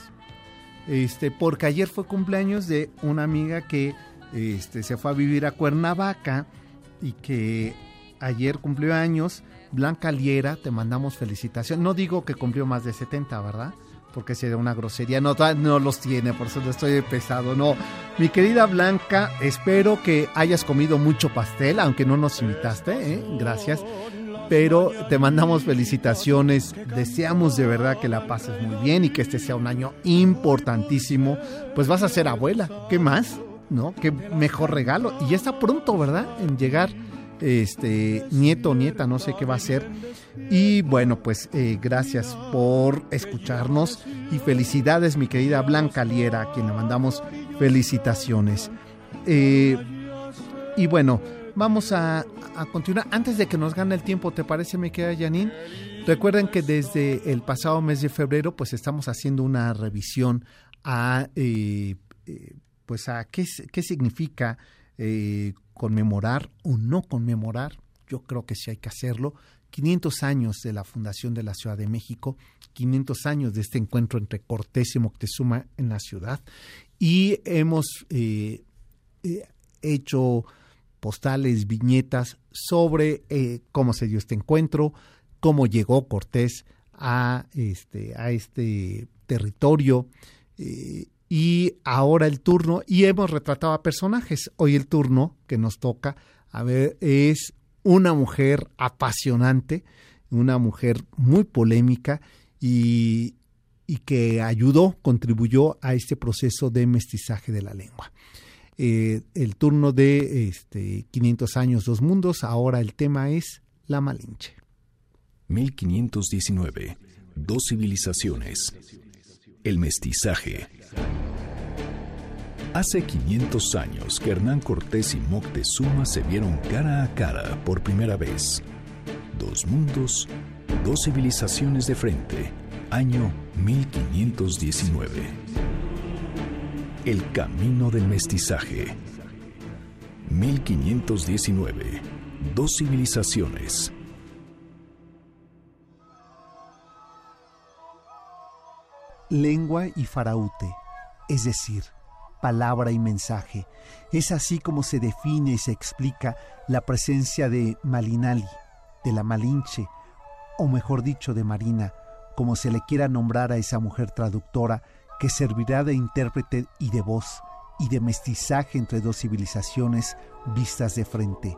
este, porque ayer fue cumpleaños de una amiga que, este, se fue a vivir a Cuernavaca y que ayer cumplió años. Blanca Liera, te mandamos felicitación. No digo que cumplió más de setenta, ¿verdad? Porque sería una grosería, no, no los tiene, por eso no estoy pesado, no. Mi querida Blanca, espero que hayas comido mucho pastel, aunque no nos invitaste, ¿eh? Gracias, pero te mandamos felicitaciones, deseamos de verdad que la pases muy bien y que este sea un año importantísimo, pues vas a ser abuela, ¿qué más? ¿No? Qué mejor regalo, y ya está pronto, ¿verdad?, en llegar este nieto o nieta, no sé qué va a ser. Y bueno, pues eh, gracias por escucharnos y felicidades, mi querida Blanca Liera, a quien le mandamos felicitaciones. Eh, y bueno, vamos a, a continuar. Antes de que nos gane el tiempo, ¿te parece, mi querida Janine? Recuerden que desde el pasado mes de febrero, pues estamos haciendo una revisión a, eh, eh, pues a qué, qué significa eh, conmemorar o no conmemorar. Yo creo que sí hay que hacerlo. quinientos años de la fundación de la Ciudad de México, quinientos años de este encuentro entre Cortés y Moctezuma en la ciudad, y hemos eh, eh, hecho postales, viñetas sobre eh, cómo se dio este encuentro, cómo llegó Cortés a este, a este territorio, eh, y ahora el turno, y hemos retratado a personajes. Hoy el turno que nos toca, a ver, es una mujer apasionante, una mujer muy polémica y, y que ayudó, contribuyó a este proceso de mestizaje de la lengua. Eh, el turno de este, quinientos años, dos mundos, ahora el tema es la Malinche. mil quinientos diecinueve, dos civilizaciones, el mestizaje. Hace quinientos años que Hernán Cortés y Moctezuma se vieron cara a cara por primera vez. Dos mundos, dos civilizaciones de frente, Año mil quinientos diecinueve. El camino del mestizaje. mil quinientos diecinueve. Dos civilizaciones. Lengua y faraute, es decir, palabra y mensaje. Es así como se define y se explica la presencia de Malinali, de la Malinche, o mejor dicho, de Marina, como se le quiera nombrar a esa mujer traductora que servirá de intérprete y de voz, y de mestizaje entre dos civilizaciones vistas de frente.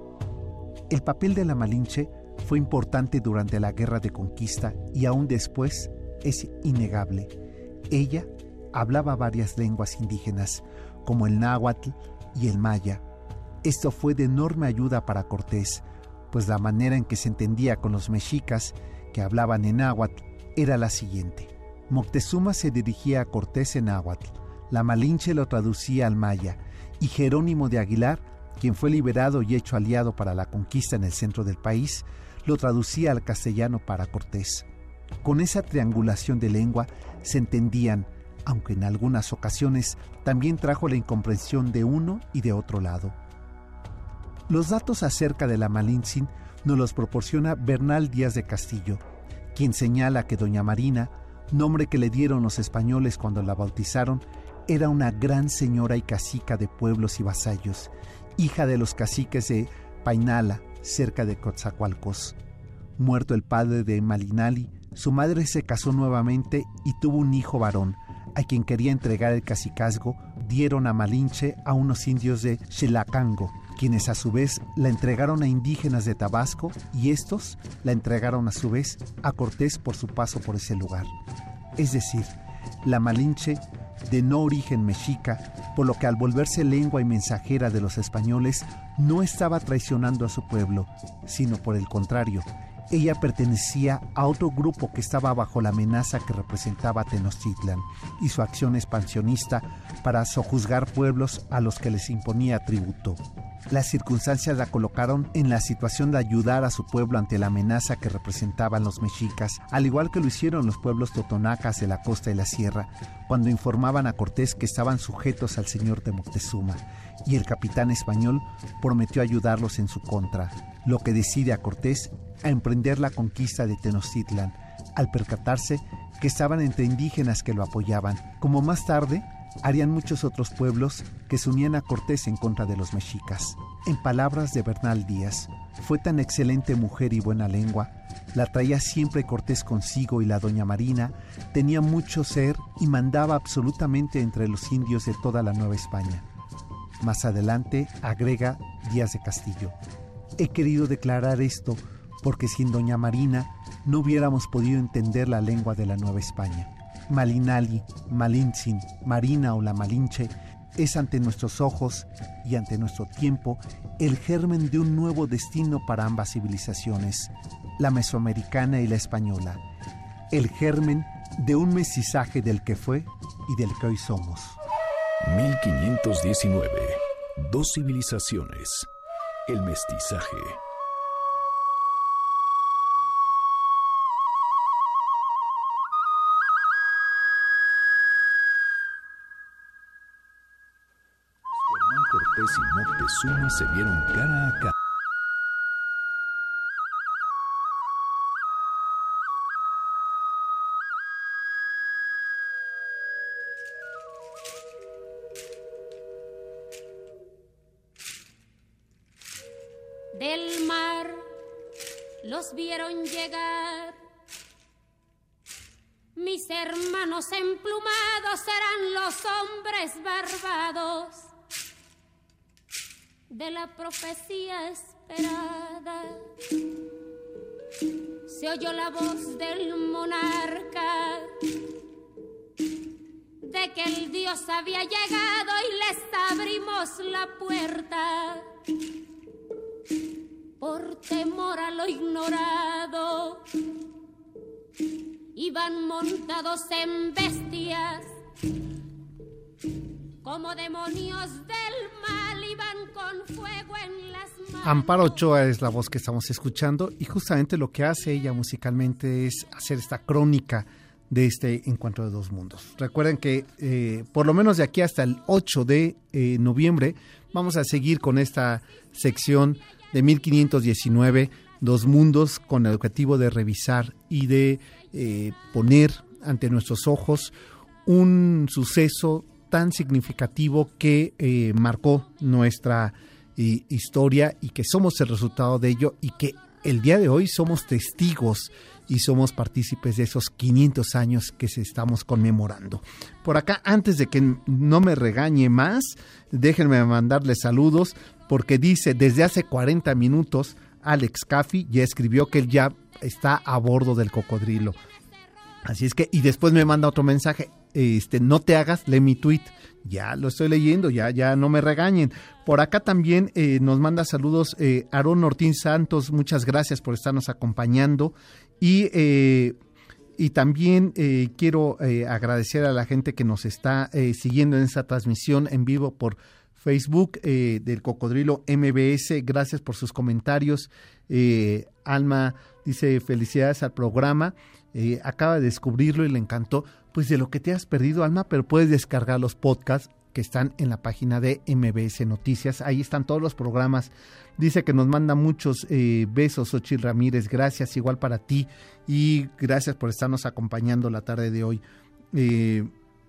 El papel de la Malinche fue importante durante la Guerra de Conquista y aún después es innegable. Ella hablaba varias lenguas indígenas, como el náhuatl y el maya. Esto fue de enorme ayuda para Cortés, pues la manera en que se entendía con los mexicas, que hablaban en náhuatl, era la siguiente. Moctezuma se dirigía a Cortés en náhuatl, la Malinche lo traducía al maya, y Jerónimo de Aguilar, quien fue liberado y hecho aliado para la conquista en el centro del país, lo traducía al castellano para Cortés. Con esa triangulación de lengua se entendían, aunque en algunas ocasiones también trajo la incomprensión de uno y de otro lado. Los datos acerca de la Malintzin nos los proporciona Bernal Díaz de Castillo, quien señala que doña Marina, nombre que le dieron los españoles cuando la bautizaron, era una gran señora y cacica de pueblos y vasallos, hija de los caciques de Painala, cerca de Coatzacoalcos. Muerto el padre de Malinali, su madre se casó nuevamente y tuvo un hijo varón, a quien quería entregar el cacicazgo. Dieron a Malinche a unos indios de Xelacango, quienes a su vez la entregaron a indígenas de Tabasco, y estos la entregaron a su vez a Cortés por su paso por ese lugar. Es decir, la Malinche, de no origen mexica, por lo que al volverse lengua y mensajera de los españoles, no estaba traicionando a su pueblo, sino por el contrario, ella pertenecía a otro grupo que estaba bajo la amenaza que representaba Tenochtitlan y su acción expansionista para sojuzgar pueblos a los que les imponía tributo. Las circunstancias la colocaron en la situación de ayudar a su pueblo ante la amenaza que representaban los mexicas, al igual que lo hicieron los pueblos totonacas de la costa y la sierra, cuando informaban a Cortés que estaban sujetos al señor de Moctezuma, y el capitán español prometió ayudarlos en su contra, lo que decide a Cortés a emprender la conquista de Tenochtitlan, al percatarse que estaban entre indígenas que lo apoyaban, como más tarde harían muchos otros pueblos que se unían a Cortés en contra de los mexicas. En palabras de Bernal Díaz, fue tan excelente mujer y buena lengua, la traía siempre Cortés consigo, y la doña Marina tenía mucho ser y mandaba absolutamente entre los indios de toda la Nueva España. Más adelante agrega Díaz de Castillo: he querido declarar esto porque sin doña Marina no hubiéramos podido entender la lengua de la Nueva España. Malinali, Malintzin, Marina o la Malinche es ante nuestros ojos y ante nuestro tiempo el germen de un nuevo destino para ambas civilizaciones, la mesoamericana y la española, el germen de un mestizaje del que fue y del que hoy somos. mil quinientos diecinueve. Dos civilizaciones. El mestizaje. Cortés y Moctezuma se vieron cara a cara. Del mar los vieron llegar, mis hermanos emplumados eran los hombres barbados de la profecía esperada. Se oyó la voz del monarca de que el Dios había llegado y les abrimos la puerta por temor a lo ignorado. Iban montados en bestias como demonios del mal iban con fuego en las manos. Amparo Ochoa es la voz que estamos escuchando y justamente lo que hace ella musicalmente es hacer esta crónica de este encuentro de dos mundos. Recuerden que eh, por lo menos de aquí hasta el ocho de noviembre vamos a seguir con esta sección de mil quinientos diecinueve, Dos Mundos, con el objetivo de revisar y de eh, poner ante nuestros ojos un suceso tan significativo que eh, marcó nuestra eh, historia y que somos el resultado de ello y que el día de hoy somos testigos y somos partícipes de esos quinientos años que se estamos conmemorando. Por acá, antes de que no me regañe más, déjenme mandarle saludos, porque dice, desde hace cuarenta minutos, Alex Caffi ya escribió que él ya está a bordo del cocodrilo. Así es que, y después me manda otro mensaje, este, no te hagas, lee mi tweet. Ya lo estoy leyendo, ya, ya no me regañen. Por acá también eh, nos manda saludos eh, Aarón Ortín Santos, muchas gracias por estarnos acompañando. Y, eh, y también eh, quiero eh, agradecer a la gente que nos está eh, siguiendo en esta transmisión en vivo por Facebook eh, del Cocodrilo M B S. Gracias por sus comentarios. Eh, Alma dice felicidades al programa. Eh, acaba de descubrirlo y le encantó. Pues de lo que te has perdido, Alma, pero puedes descargar los podcasts que están en la página de M B S Noticias. Ahí están todos los programas. Dice que nos manda muchos eh, besos, Xochitl Ramírez. Gracias, igual para ti. Y gracias por estarnos acompañando la tarde de hoy. Eh,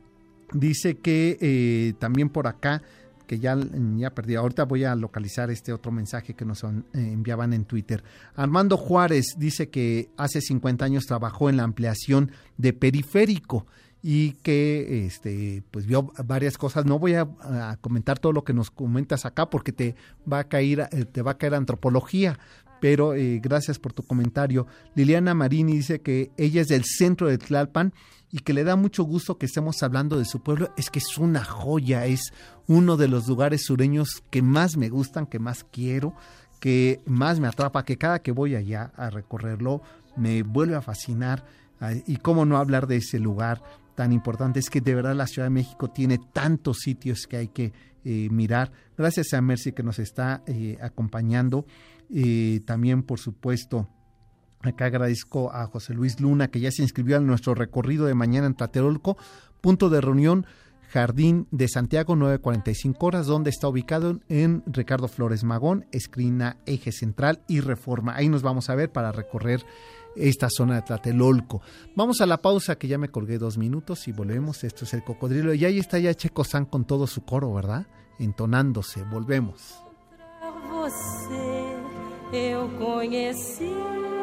dice que eh, también por acá, que ya, ya perdí. Ahorita voy a localizar este otro mensaje que nos son, eh, enviaban en Twitter. Armando Juárez dice que hace cincuenta años trabajó en la ampliación de Periférico y que este pues vio varias cosas. No voy a, a comentar todo lo que nos comentas acá porque te va a caer, te va a caer antropología, pero eh, gracias por tu comentario. Liliana Marini dice que ella es del centro de Tlalpan y que le da mucho gusto que estemos hablando de su pueblo. Es que es una joya, es uno de los lugares sureños que más me gustan, que más quiero, que más me atrapa, que cada que voy allá a recorrerlo me vuelve a fascinar. Y cómo no hablar de ese lugar tan importante. Es que de verdad la Ciudad de México tiene tantos sitios que hay que eh, mirar. Gracias a Mercy que nos está eh, acompañando. Eh, también, por supuesto, acá agradezco a José Luis Luna, que ya se inscribió en nuestro recorrido de mañana en Tlatelolco, punto de reunión Jardín de Santiago, nueve cuarenta y cinco horas, donde está ubicado en Ricardo Flores Magón, esquina Eje Central y Reforma. Ahí nos vamos a ver para recorrer esta zona de Tlatelolco. Vamos a la pausa, que ya me colgué dos minutos y volvemos. Esto es El Cocodrilo y ahí está ya Checo San con todo su coro, ¿verdad? Entonándose. Volvemos. Você eu conheci.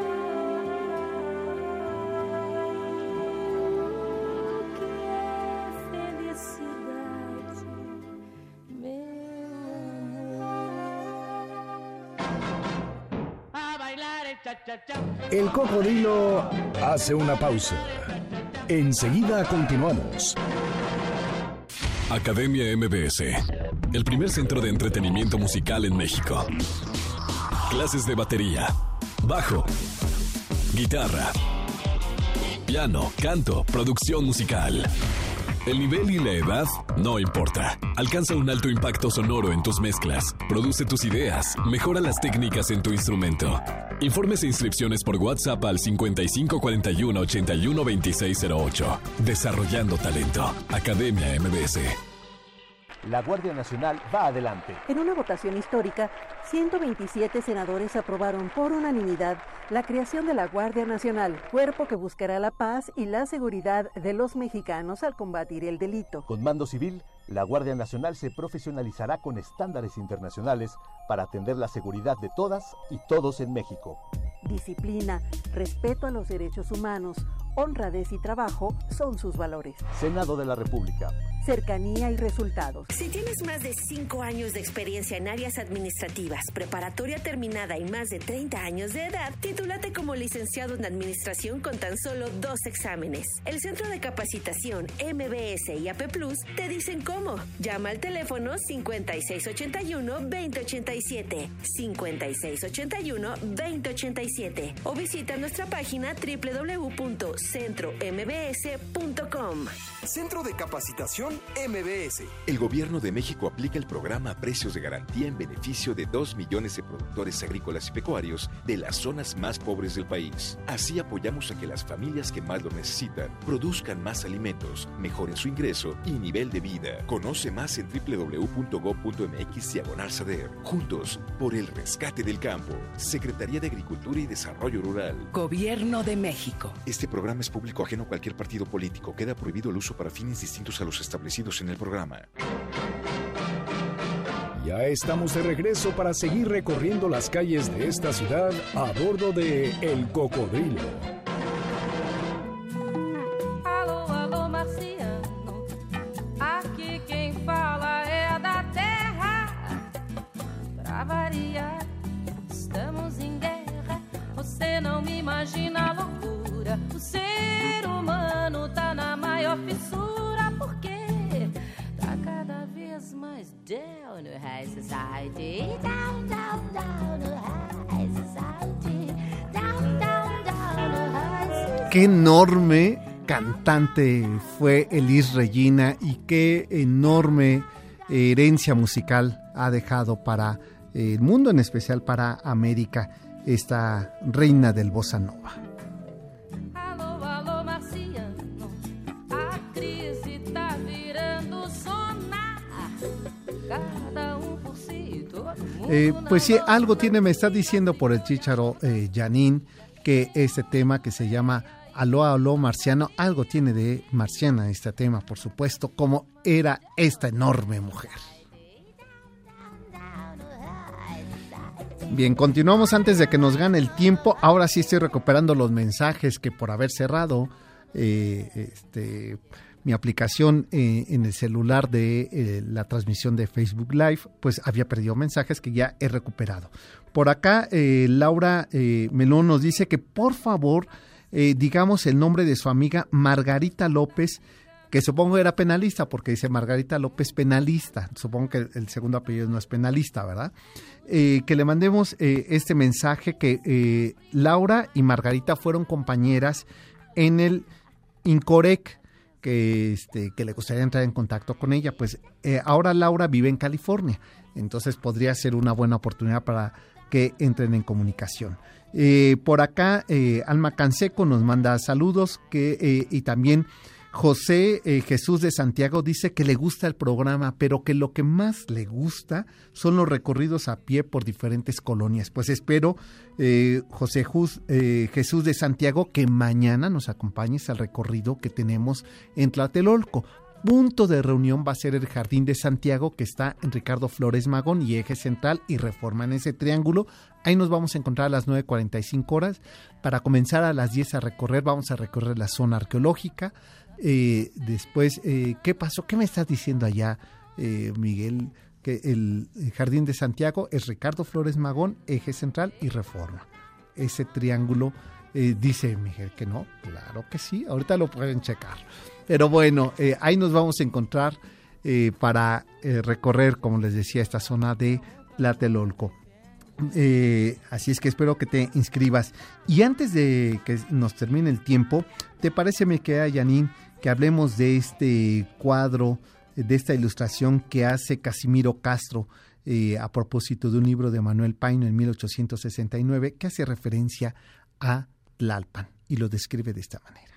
El Cocodrilo hace una pausa. Enseguida continuamos. Academia M B S, el primer centro de entretenimiento musical en México. Clases de batería, bajo, guitarra, piano, canto, producción musical. El nivel y la edad no importa. Alcanza un alto impacto sonoro en tus mezclas. Produce tus ideas. Mejora las técnicas en tu instrumento. Informes e inscripciones por WhatsApp al cincuenta y cinco cuarenta y uno ochenta y uno veintiséis cero ocho. Desarrollando talento. Academia M B S. La Guardia Nacional va adelante. En una votación histórica, ciento veintisiete senadores aprobaron por unanimidad la creación de la Guardia Nacional, cuerpo que buscará la paz y la seguridad de los mexicanos al combatir el delito. Con mando civil, la Guardia Nacional se profesionalizará con estándares internacionales para atender la seguridad de todas y todos en México. Disciplina, respeto a los derechos humanos, honradez y trabajo son sus valores. Senado de la República. Cercanía y resultados. Si tienes más de cinco años de experiencia en áreas administrativas, preparatoria terminada y más de treinta años de edad, titúlate como licenciado en administración con tan solo dos exámenes. El Centro de Capacitación M B S y A P Plus te dicen cómo. Llama al teléfono cincuenta y seis ochenta y uno veinte ochenta y y siete, cincuenta y seis ochenta y uno, veinte ochenta y siete o visita nuestra página doble u doble u doble u punto centro m b s punto com. Centro de Capacitación M B S. El Gobierno de México aplica el programa Precios de Garantía en beneficio de dos millones de productores agrícolas y pecuarios de las zonas más pobres del país. Así apoyamos a que las familias que más lo necesitan produzcan más alimentos, mejoren su ingreso y nivel de vida. Conoce más en doble u doble u doble u punto gob punto m x diagonal SADER. Juntos por el rescate del campo. Secretaría de Agricultura y Desarrollo Rural. Gobierno de México. Este programa es público ajeno a cualquier partido político. Queda prohibido el uso para fines distintos a los establecidos en el programa. Ya estamos de regreso para seguir recorriendo las calles de esta ciudad a bordo de El Cocodrilo. Alô, alô, marciano, aqui quem fala é da terra. Pra variar, estamos em guerra. Você não me imagina a loucura. O ser humano tá na maior fissura, porque tá cada vez mais down no high society. Down, down, down no high society. Down, down, down no high society. Qué enorme cantante fue Elis Regina y qué enorme herencia musical ha dejado para el mundo, en especial para América, esta reina del bossa nova. Alô, alô, marciano, a crise tá virando sonar. Cada um por si, todo mundo. Eh, pues sí, algo tiene, me está diciendo por el chícharo eh, Janine, que este tema que se llama Aló, aló, marciano, algo tiene de marciana este tema, por supuesto, como era esta enorme mujer. Bien, continuamos antes de que nos gane el tiempo. Ahora sí estoy recuperando los mensajes que por haber cerrado eh, este, mi aplicación eh, en el celular de eh, la transmisión de Facebook Live, pues había perdido mensajes que ya he recuperado. Por acá, eh, Laura eh, Melón nos dice que por favor eh, digamos el nombre de su amiga Margarita López, que supongo era penalista, porque dice Margarita López penalista, supongo que el segundo apellido no es penalista, ¿verdad? Eh, que le mandemos eh, este mensaje, que eh, Laura y Margarita fueron compañeras en el INCOREC, que, este, que le gustaría entrar en contacto con ella. Pues eh, ahora Laura vive en California, entonces podría ser una buena oportunidad para que entren en comunicación. Eh, por acá, eh, Alma Canseco nos manda saludos, que eh, y también José eh, Jesús de Santiago dice que le gusta el programa, pero que lo que más le gusta son los recorridos a pie por diferentes colonias. Pues espero, eh, José Jus, eh, Jesús de Santiago, que mañana nos acompañes al recorrido que tenemos en Tlatelolco. Punto de reunión va a ser el Jardín de Santiago, que está en Ricardo Flores Magón y Eje Central y Reforma, en ese triángulo. Ahí nos vamos a encontrar a las nueve cuarenta y cinco horas. Para comenzar a las diez a recorrer, vamos a recorrer la zona arqueológica. Eh, después, eh, ¿qué pasó? ¿Qué me estás diciendo allá, eh, Miguel? Que el, el Jardín de Santiago es Ricardo Flores Magón, Eje Central y Reforma. Ese triángulo, eh, dice Miguel que no. Claro que sí, ahorita lo pueden checar. Pero bueno, eh, ahí nos vamos a encontrar eh, para eh, recorrer, como les decía, esta zona de Tlatelolco. Eh, así es que espero que te inscribas. Y antes de que nos termine el tiempo, ¿te parece, me queda, Janine, que hablemos de este cuadro, de esta ilustración que hace Casimiro Castro eh, a propósito de un libro de Manuel Paino en mil ochocientos sesenta y nueve, que hace referencia a Tlalpan y lo describe de esta manera?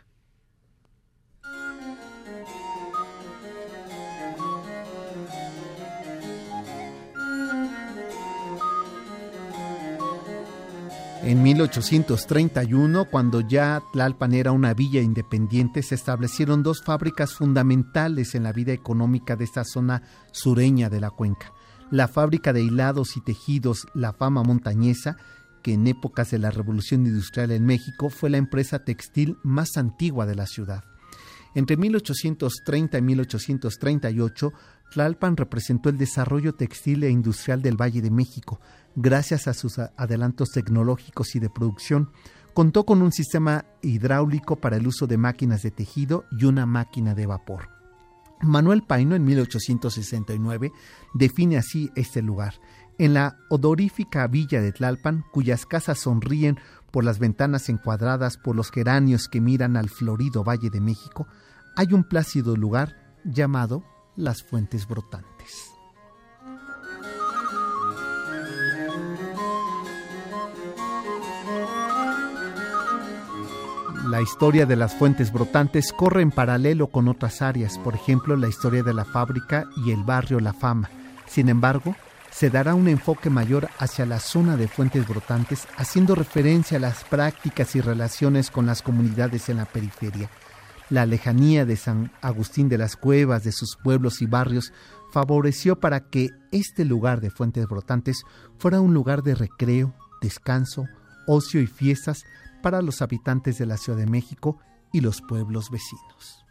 En mil ochocientos treinta y uno, cuando ya Tlalpan era una villa independiente, se establecieron dos fábricas fundamentales en la vida económica de esta zona sureña de la cuenca. La fábrica de hilados y tejidos La Fama Montañesa, que en épocas de la Revolución Industrial en México fue la empresa textil más antigua de la ciudad. Entre mil ochocientos treinta y mil ochocientos treinta y ocho, Tlalpan representó el desarrollo textil e industrial del Valle de México, gracias a sus adelantos tecnológicos y de producción. Contó con un sistema hidráulico para el uso de máquinas de tejido y una máquina de vapor. Manuel Paino, en mil ochocientos sesenta y nueve, define así este lugar: En la odorífica villa de Tlalpan, cuyas casas sonríen por las ventanas encuadradas por los geranios que miran al florido Valle de México, hay un plácido lugar llamado Las Fuentes Brotantes. La historia de las fuentes brotantes corre en paralelo con otras áreas, por ejemplo, la historia de la fábrica y el barrio La Fama. Sin embargo, se dará un enfoque mayor hacia la zona de fuentes brotantes, haciendo referencia a las prácticas y relaciones con las comunidades en la periferia. La lejanía de San Agustín de las Cuevas, de sus pueblos y barrios, favoreció para que este lugar de fuentes brotantes fuera un lugar de recreo, descanso, ocio y fiestas para los habitantes de la Ciudad de México y los pueblos vecinos.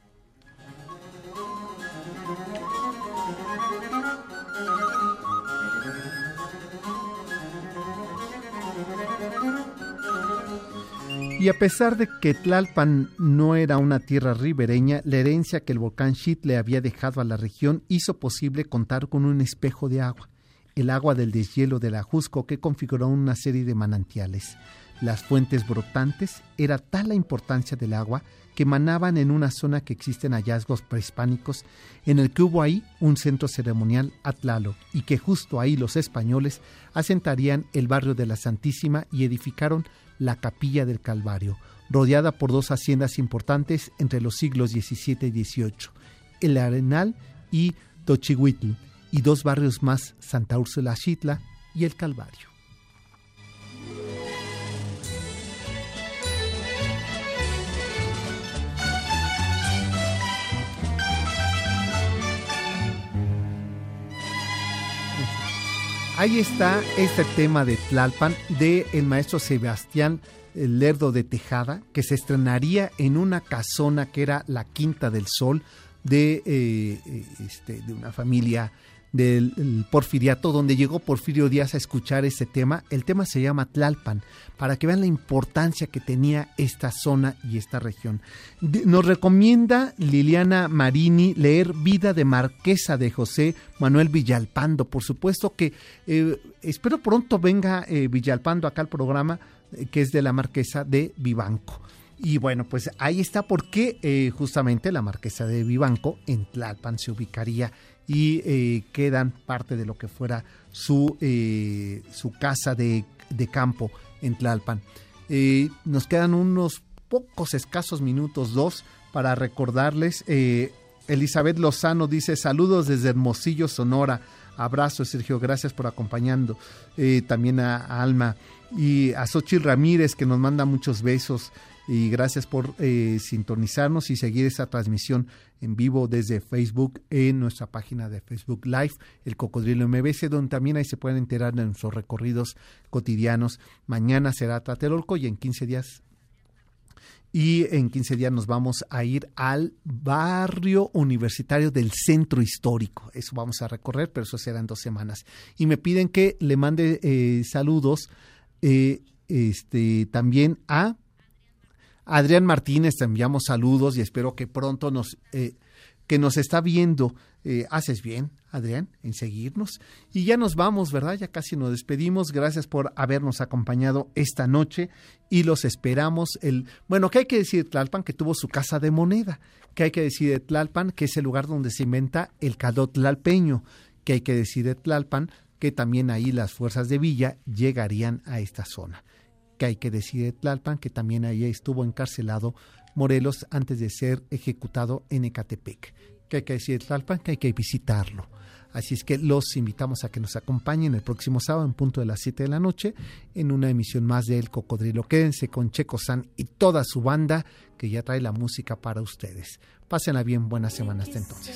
Y a pesar de que Tlalpan no era una tierra ribereña, la herencia que el volcán Xitle había dejado a la región hizo posible contar con un espejo de agua, el agua del deshielo del Ajusco, que configuró una serie de manantiales. Las fuentes brotantes era tal la importancia del agua que emanaban en una zona que existen hallazgos prehispánicos en el que hubo ahí un centro ceremonial a Tlaloc y que justo ahí los españoles asentarían el barrio de la Santísima y edificaron la Capilla del Calvario, rodeada por dos haciendas importantes entre los siglos diecisiete y dieciocho, el Arenal y Tochihuitl, y dos barrios más, Santa Úrsula Xitla y el Calvario. Ahí está este tema de Tlalpan de el maestro Sebastián Lerdo de Tejada, que se estrenaría en una casona que era la Quinta del Sol de, eh, este, de una familia del Porfiriato, donde llegó Porfirio Díaz a escuchar este tema. El tema se llama Tlalpan, para que vean la importancia que tenía esta zona y esta región. Nos recomienda Liliana Marini leer Vida de Marquesa de José Manuel Villalpando. Por supuesto que eh, espero pronto venga eh, Villalpando acá al programa, eh, que es de la Marquesa de Vivanco. Y bueno, pues ahí está porque eh, justamente la Marquesa de Vivanco en Tlalpan se ubicaría y eh, quedan parte de lo que fuera su, eh, su casa de, de campo en Tlalpan. Eh, nos quedan unos pocos escasos minutos, dos, para recordarles. Eh, Elizabeth Lozano dice: saludos desde Hermosillo, Sonora. Abrazo, Sergio, gracias por acompañando. Eh, también a, a Alma y a Xochitl Ramírez, que nos manda muchos besos. Y gracias por eh, sintonizarnos y seguir esta transmisión en vivo desde Facebook en nuestra página de Facebook Live, El Cocodrilo M B C, donde también ahí se pueden enterar de nuestros recorridos cotidianos. Mañana será Tlatelolco y en quince días y en quince días nos vamos a ir al barrio universitario del Centro Histórico. Eso vamos a recorrer, pero eso será en dos semanas. Y me piden que le mande eh, saludos eh, este, también a Adrián Martínez. Te enviamos saludos y espero que pronto nos, eh, que nos está viendo. Eh, haces bien, Adrián, en seguirnos. Y ya nos vamos, ¿verdad? Ya casi nos despedimos. Gracias por habernos acompañado esta noche y los esperamos. El Bueno, ¿qué hay que decir de Tlalpan? Que tuvo su casa de moneda. ¿Qué hay que decir de Tlalpan? Que es el lugar donde se inventa el caldo tlalpeño. ¿Qué hay que decir de Tlalpan? Que también ahí las fuerzas de Villa llegarían a esta zona. Que hay que decir de Tlalpan, que también ahí estuvo encarcelado Morelos antes de ser ejecutado en Ecatepec. Que hay que decir de Tlalpan, que hay que visitarlo. Así es que los invitamos a que nos acompañen el próximo sábado en punto de las siete de la noche en una emisión más de El Cocodrilo. Quédense con Checo San y toda su banda que ya trae la música para ustedes. Pásenla bien, buena semana hasta entonces.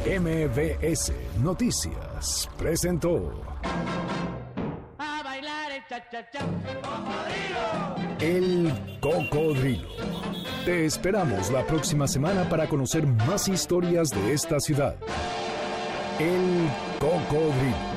M B S Noticias presentó A bailar el cha-cha-cha. El Cocodrilo. Te esperamos la próxima semana para conocer más historias de esta ciudad. El Cocodrilo.